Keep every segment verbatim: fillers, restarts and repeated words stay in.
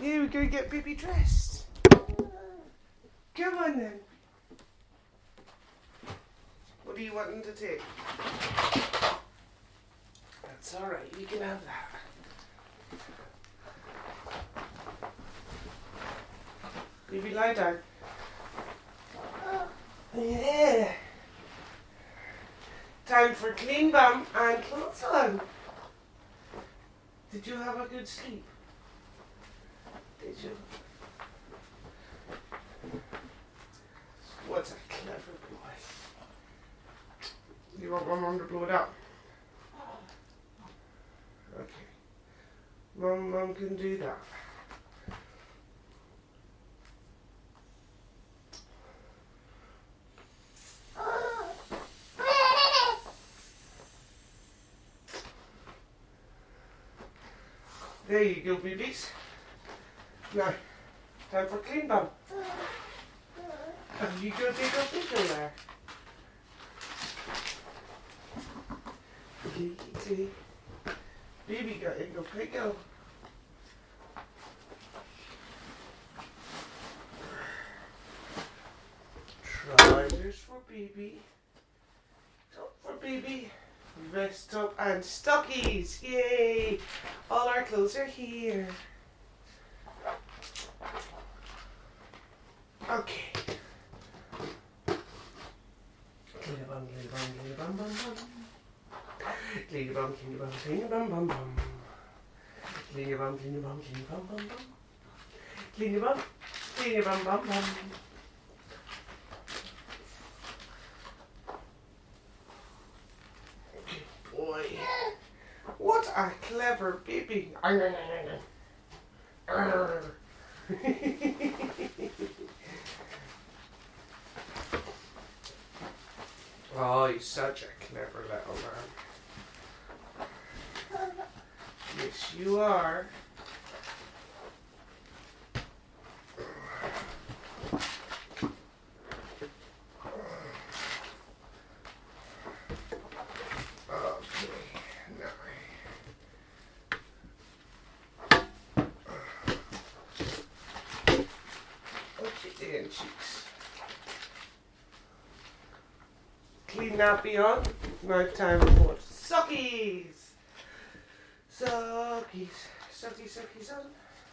Here we go get baby dressed. Come on then. What do you want him to take? That's alright, you can have that. Baby, lie down. Yeah. Time for clean bum and clothes on. Did you have a good sleep? Did you? What a clever boy. You want my mum to blow it up? Okay. Mum, mum can do that. There you go, babies. Now, time for clean bum. Oh, you go dig up bigger there. Kitty. Baby got it, go quick go. Trousers for baby. Top for baby. Vest top and stockies. Yay! All our clothes are here. Okay. Clean bum, clean bum, clean bum, bum, bum. Clean bum, clean bum, clean bum, bum, bum. Clean bum, clean bum, clean bum, bum, bum. Clean bum, clean bum, bum, bum. Boy, what a clever baby. Oh, he's such a clever little man. Yes, you are. Cheeks. Clean nappy on. Now time for sockies. Sockies. Sockies, sockies on.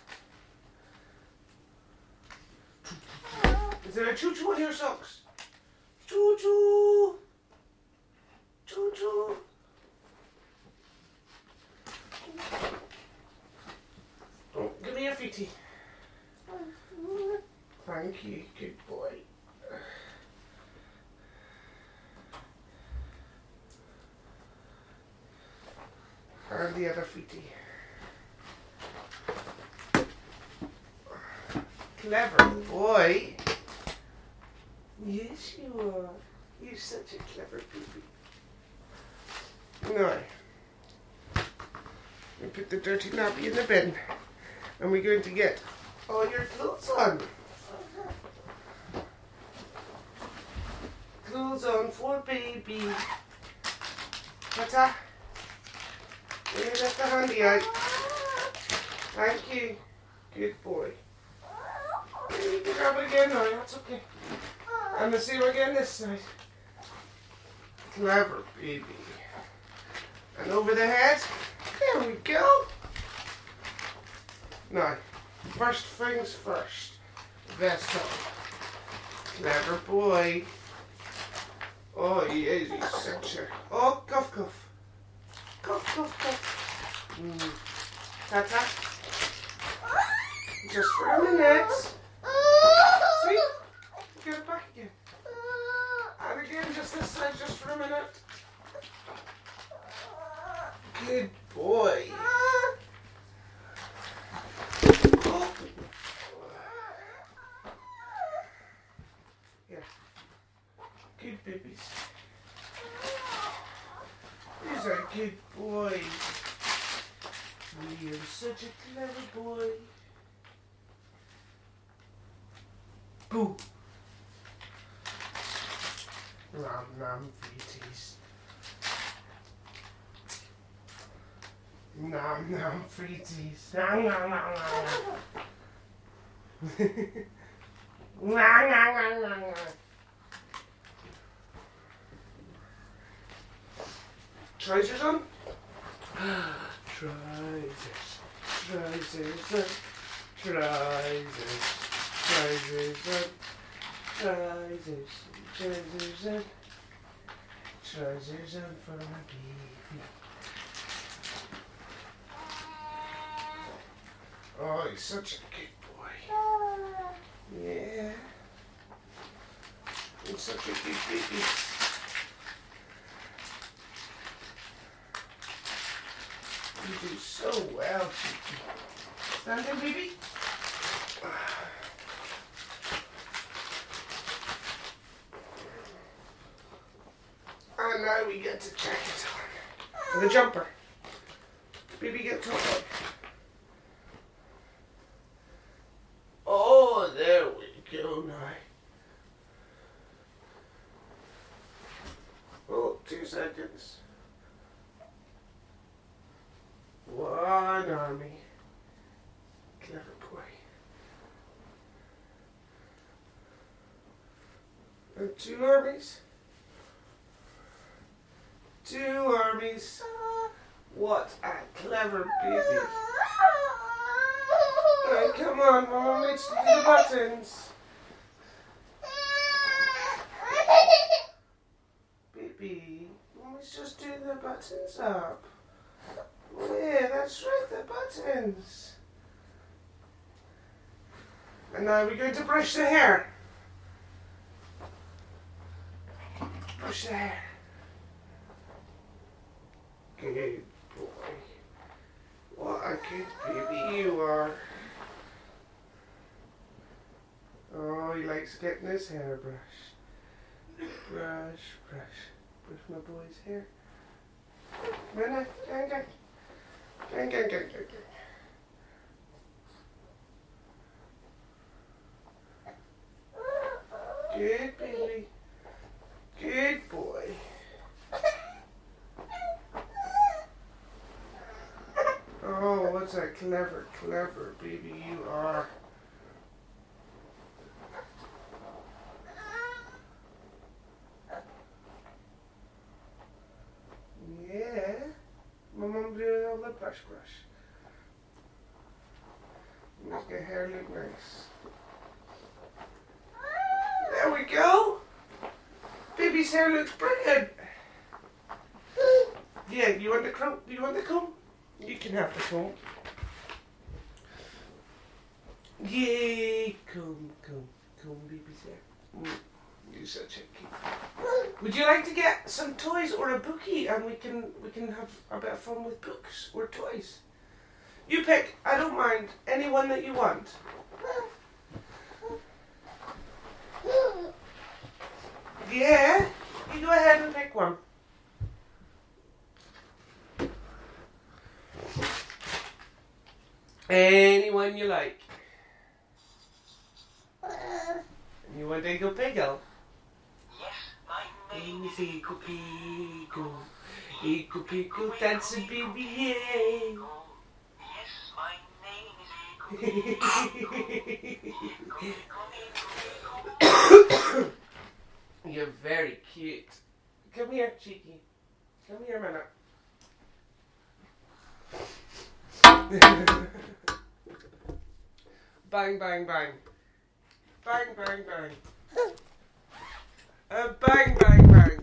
Is there a choo-choo on your socks? Choo-choo. Choo-choo. Oh, give me a feetie. Thank you, good boy. And the other feetie. Clever boy. Yes, you are. You're such a clever baby. Now, we put the dirty nappy in the bin, and we're going to get all your clothes on. Clothes on for baby. Tata. Let me lift the handy out. Thank you. Good boy. You can grab it again now, that's okay. And the same again this side. Clever baby. And over the head. There we go. Now, first things first. Vest up. Clever boy. Oh, he is, he's such a... Oh, cuff, cuff. Cuff, cuff, cuff. Mm. Tata. Just for a minute. See? Get it back again. And again, just this side, just for a minute. Good boy. Oh. Yeah. Good babies. He's a good boy. You're such a clever boy. Boo. Nom nom feeties. Nom nom feeties. Nom nom nom nom. Trousers on? Trousers, trousers on, trousers, trousers on, trousers, trousers on, trousers on for my baby. Oh, he's such a good boy. Yeah. He's such a good baby. You do so well, Cheeky. Stand there, baby. And now we get to check it on. The jumper. Baby, get to it. Oh, there we go now. Oh, two seconds. One army. Clever boy. And two armies. Two armies. What a clever baby. Oh, come on, Mom, let's do the buttons. Baby, let's just do the buttons up. Yeah, that's right, the buttons. And now we're going to brush the hair. Brush the hair. Good boy. What a good baby you are. Oh, he likes getting his hair brushed. Brush, brush. Brush my boy's hair. Come on now, gang, gang. Gang, gang, gang, gang, gang. Good baby. Good boy. Oh, what's a clever, clever baby you are. Yeah. My mum doing all the brush brush. Make your hair look nice. There we go. Baby's hair looks brilliant. Yeah, you want the comb? You want the comb? You can have the comb. Yay, comb, comb, comb, baby's hair. Mm, you're such a cute. Would you like to get some toys or a bookie, and we can we can have a bit of fun with books or toys? You pick. I don't mind any one that you want. Yeah, you go ahead and pick one. Anyone you like. You want Eagle Piggle? Yes, my name is Eagle Piggle. Eagle Piggle dancing baby, yeah. Yes, my name is Eagle. You're very cute. Come here, Cheeky. Come here, Minna. Bang, bang, bang. Bang, bang, bang. Uh, bang, bang, bang.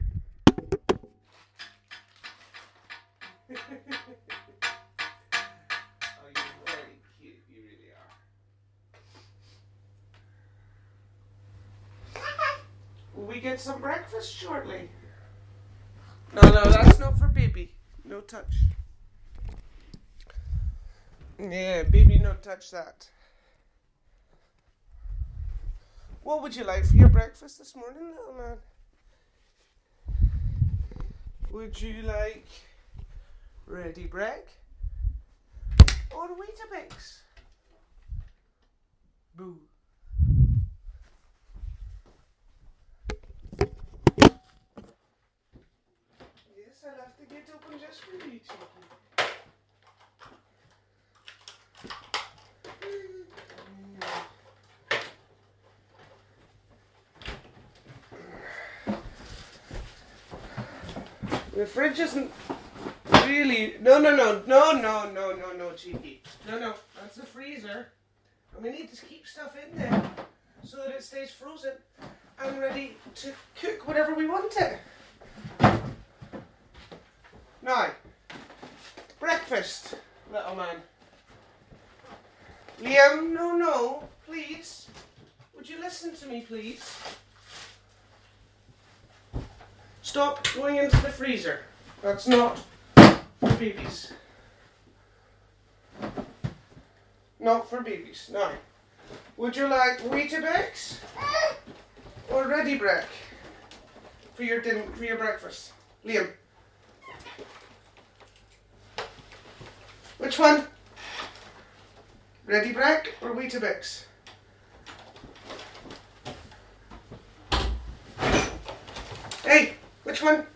Oh, you're very cute. You really are. Will we get some breakfast shortly? No, no, that's not for baby. No touch. Yeah, baby, no touch that. What would you like for your breakfast this morning, little man? Would you like ready bread or Weetabix? Boo. Yes, I'll have to get open just for you, Cheeky. Mm. The fridge isn't really... No, no, no, no, no, no, no, no, cheeky. No, no, that's the freezer. And we need to keep stuff in there so that it stays frozen and ready to cook whatever we want it. Now, breakfast, little man. Liam, no, no, please. Would you listen to me, please? Stop going into the freezer. That's not for babies. Not for babies. Now, would you like Weetabix or Ready Brek for your din for your breakfast, Liam? Which one? Ready Brek or Weetabix? Hey, which one?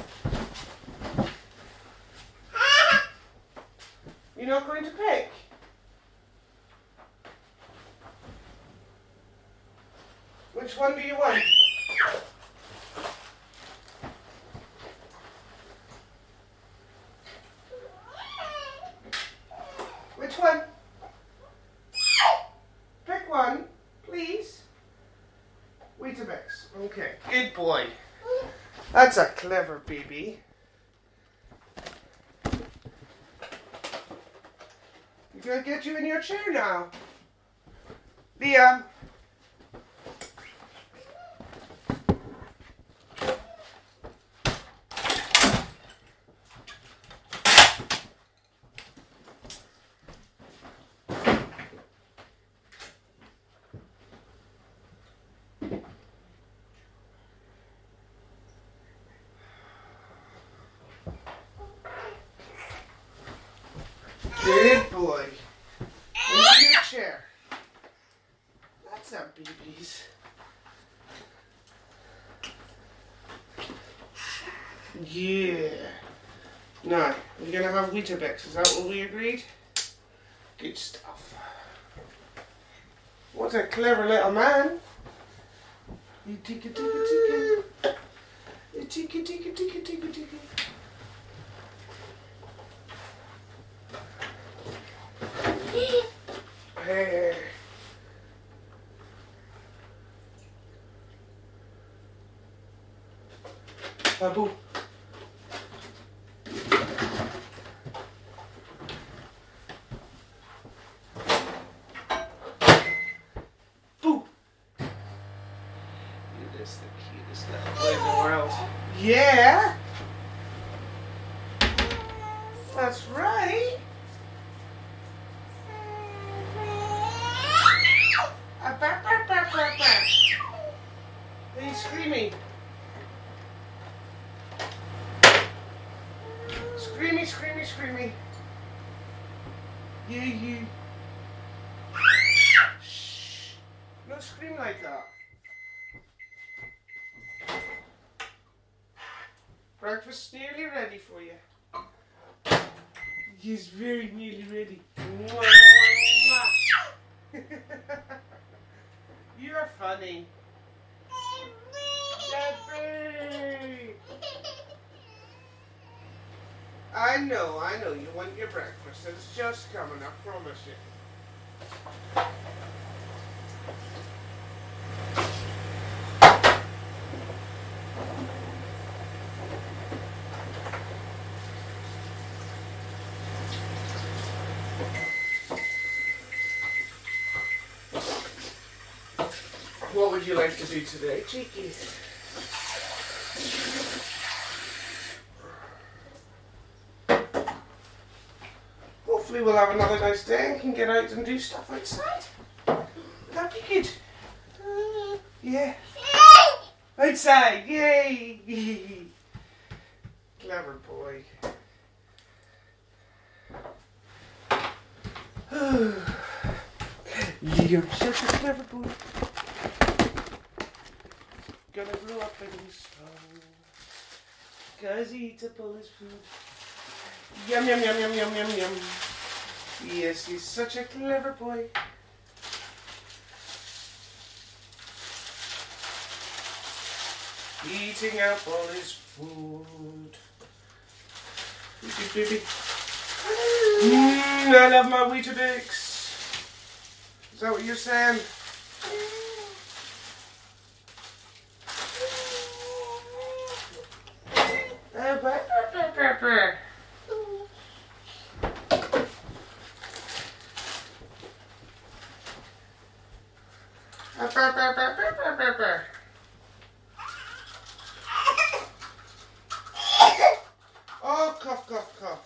You're not going to pick? Which one do you want? Which one? Pick one, please. Weetabix. Okay, good boy. That's a clever baby. You gonna get you in your chair now, Liam. Good boy. Into your chair. That's our babies. Yeah. Now, we're going to have Weetabix. Is that what we agreed? Good stuff. What a clever little man. You tika tika tika. You tika tika tika tika tika. Hey. Babu. Boo. You're just the cutest little boy in the world. Yeah. That's right. He's screaming. Screamy, screamy, screamy. Yeah, you. Shh. Don't scream like that. Breakfast's nearly ready for you. He's very nearly ready. You are funny. Debbie! I know, I know, you want your breakfast. It's just coming, I promise you. What would you like to do today, Cheeky? Hopefully we'll have another nice day and can get out and do stuff outside. Would that be good? Yeah. Outside, yay! Clever boy. You're such a clever boy. Gonna grow up and be strong. Cause he eats up all his food. Yum yum yum yum yum yum yum. Yes, he's such a clever boy. Eating up all his food. Baby, baby. Mmm, I love my Weetabix. Is that what you're saying? Uh, burr, burr, burr, burr. Uh, burr, burr, burr, burr, burr, burr, burr. Oh, cough, cough, cough.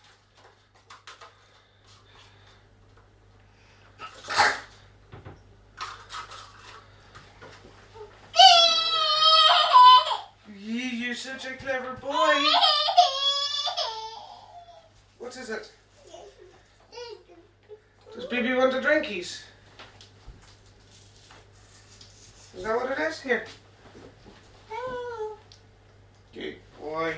Yee, you're such a clever boy. What is it? Does baby want a drinkies? Is that what it is? Here. Good boy.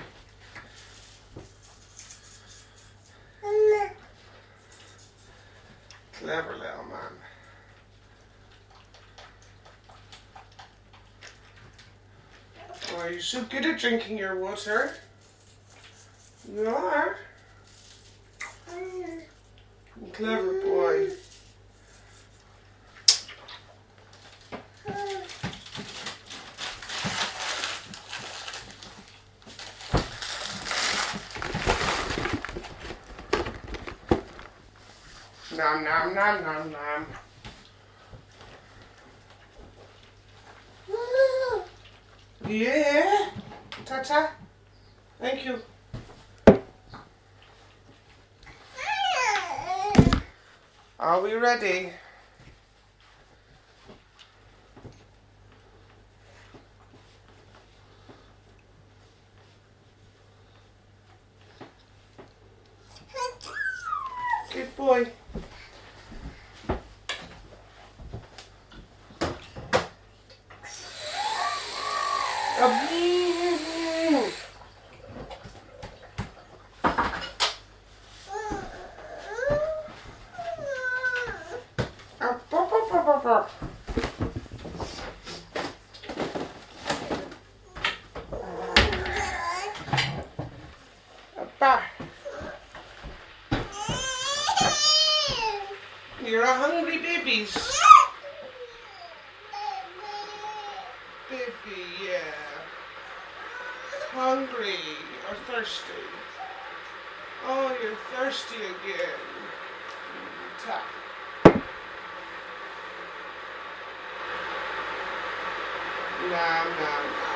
Clever little man. Oh, you're so good at drinking your water. You are. Clever boy. Nom nom nom nom nom. Yeah. Ta-ta. Thank you. Are we ready? Good boy. You're a hungry babies. Baby, yeah. Hungry or thirsty? Oh, you're thirsty again. Ta. Nom, nom, nom.